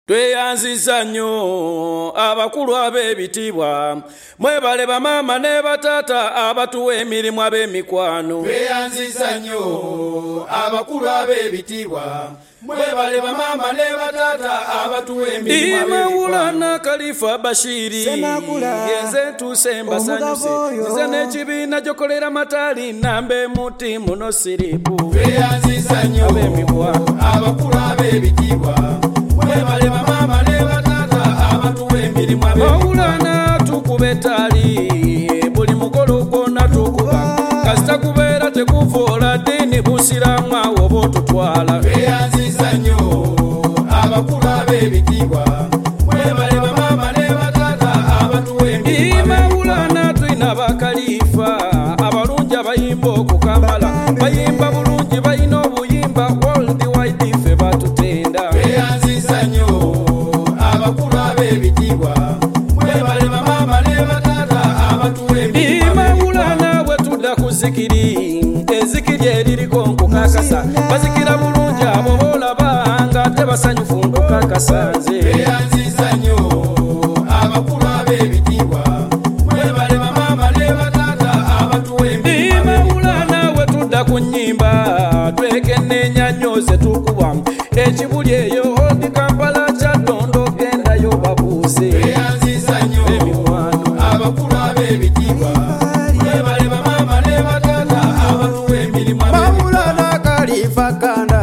Tweyanziza nnyo abakulu ab'ebitiibwa mwebale bamaama ne bataata abatuwa emirimu ab'emikwano. Tweyanziza nnyo abakulu ab'ebitiibwa mwebale bamaama ne bataata abatuwa emirimu ab'emikwano. Imawulana Khalifa Bashiri yenze ntuuse mbasanyuse nze n'ekibiina gyokolera mataali nambe muti muno siripu. Tweyanziza nnyo abakulu ab'ebitiibwa mwebale bamaama ne bataata abatuwa emirimu ab'emikwano. Mawulana tukube taali buli mukolo gwonna tukuba kasita kubeera tekuvoola ddiini busiramu awo oba otutwala. Tweyanziza nnyo abakulu ab'ebitiibwa mwebale bamaama ne bataata abatuwa emirimu. Mawulana tulina bakalifa abalungi abayimba okukamala bayimba bulungi balina obuyimba world wide ffe batutenda. Tweyanziza nnyo abakulu ab'ebitiibwa mwebale bamaama ne bataata abatuwa emirimu. Mawulana bwe tudda ku zikiri ezikiri eririko nkukakasa bazikira bulungi abo boolaba nga tebasanyufu nkukakasa nze. Tweyanziza nnyo abakulu ab'ebitiibwa mwebale bamaama ne bataata abatuwa emirimu. Mawulana bwe tudda ku nnyimba twekenneenya nnyo ze tukuba ekibuli eyo odi Kampala Kyaddondo gendayo babuuze. Tweyanziza nnyo abakulu ab'ebitiibwa mwebale bamaama ne bataata abatuwa emirimu. Mawulana Khalifa Kanda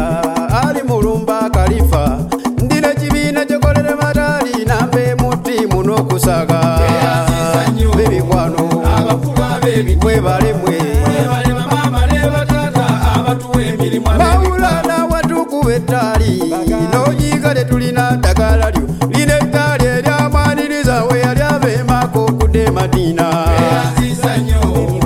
ali mulumba Khalifa ndina ekibiina gyokolera mataali nambe muti muno okusaga. Tweyanziza nnyo b'emikwano abakulu ab'ebitiibwa mwebale mwebale bamaama ne bataata abatuwa emirimu. Mawulana watukuba ettaali n'oyiika tetulina ddagala lyo lina ettaali eryamwaniriza we yali abeemako okudde Madiina. Tweyanziza nnyo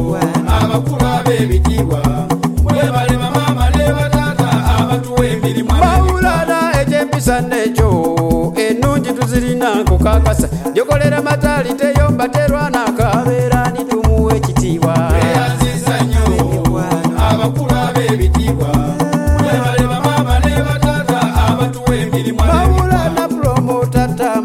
abakulu ab'ebitiibwa mwebale bamaama ne bataata abatuwa emirimu. Mawulana ekyempisa n'ekyo ennungi tuzirina nkukakasa gyokolera mataali teyomba terwana kabeera nitumuwa ekitiibwa. Tweyanziza nnyo abakulu ab'ebitiibwa mwebale bamaama ne bataata abatuwa emirimu. Mawulana promota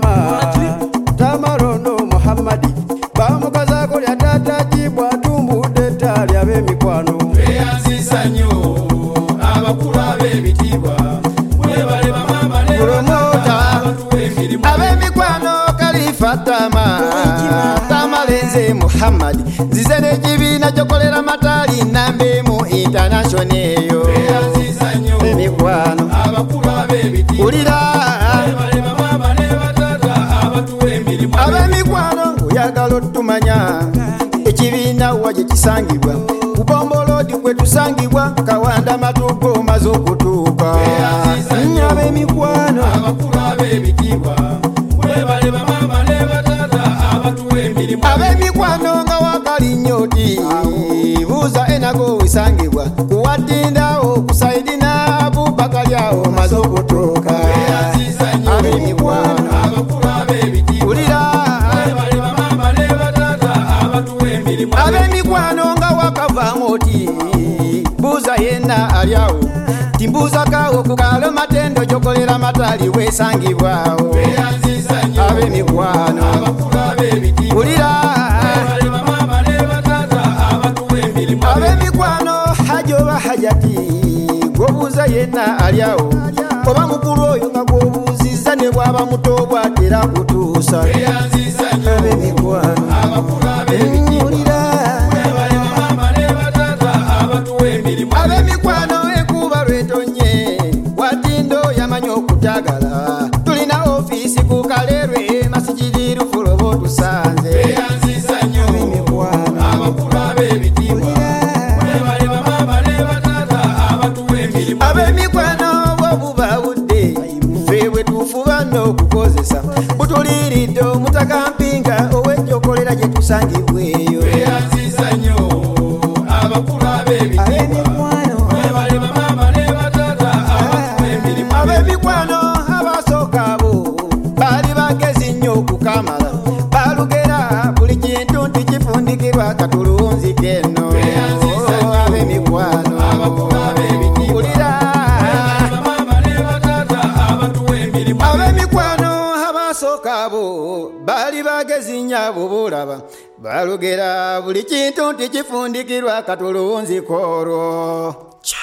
Tama Rono Muhammadi bamukazaako lya taata jibwa tumbudde ettaali ab'emikwano. Tweyanziza nnyo abakulu ab'ebitiibwa mwebale bamaama ne bataata abatuwa emirimu. Ab'emikwano Khalifa Tama Lenze Muhammadi nzize n'ekibiina gyokolera mataali nambe mu international eyo. Tweyanziza nnyo Emikwano abakulu ab'ebitiibwa ulira mwebale bamaama ne bataata abatuwa emirimu. ab'emikwano oyagala otumanya ekibiina wa gye kisangibwa ku Bombolodi kwe tusangibwa Kawanda Matugo maze okutuuka. Ab'emikwano abakulu ab'ebitiibwa mwebale bamaama ne bataata abatuwa emirimu. ab'emikwano nga wakali nnyoti buuza enago wesangibwa kuwaddindawo kusaidina Abubakali awo maze okutuuka. Tweyanziza nnyo Ab'emikwano abakulu ab'ebitiibwa ulira mwebale bamaama ne bataata abatuwa emirimu. ab'emikwano nga wakavaamu oti buuza yenna ali awo timbuuzakaawo ku kaalo matendo gyokolera mataali wesangibwawo. Tweyanziza nnyo ab'emikwano abakulu ab'ebitiibwa ulira mwebale bamaama ne bataata abatuwa emirimu. ab'emikwano haja oba hajati gwobuuza yenna ali awo oba mukulu oyo nga gwobuuzizza ne bw'aba muto bwatera kutuusa. Tweyanziza nnyo ab'emikwano abakulu ab'ebitiibwa ulira mwebale bamaama ne bataata abatuwa emirimu. ab'emikwano ekuba lwetonye watindo yamanyi okutagala tulina ofiisi ku Kalerwe Masijidi Lufulobo tusanze. Tweyanziza nnyo abakulu ab'ebitiibwa mwebale bamaama ne bataata abatuwa emirimu. ab'emikwano bwobuba budde ffe bwe tufuba n'okukozesa butuliiridde omutakampinga ow'ejjokolera gye tusangibweyo. Tweyanziza nnyo abakulu ab'ebitiibwa mwebale bamaama ne bataata abatuwa emirimu. ab'emikwano abasooka abo baali bagezi nnyo okukamala balugera buli kintu nti kifundikirwa katulunzike nno. Tweyanziza nnyo ab'emikwano abakulu ab'ebitiibwa ulira mwebale bamaama ne bataata abatuwa emirimu. ab'emikwano abasooka abo baali bagezi nnyabo boolaba balugera buli kintu nti kifundikirwa katulunzika olwo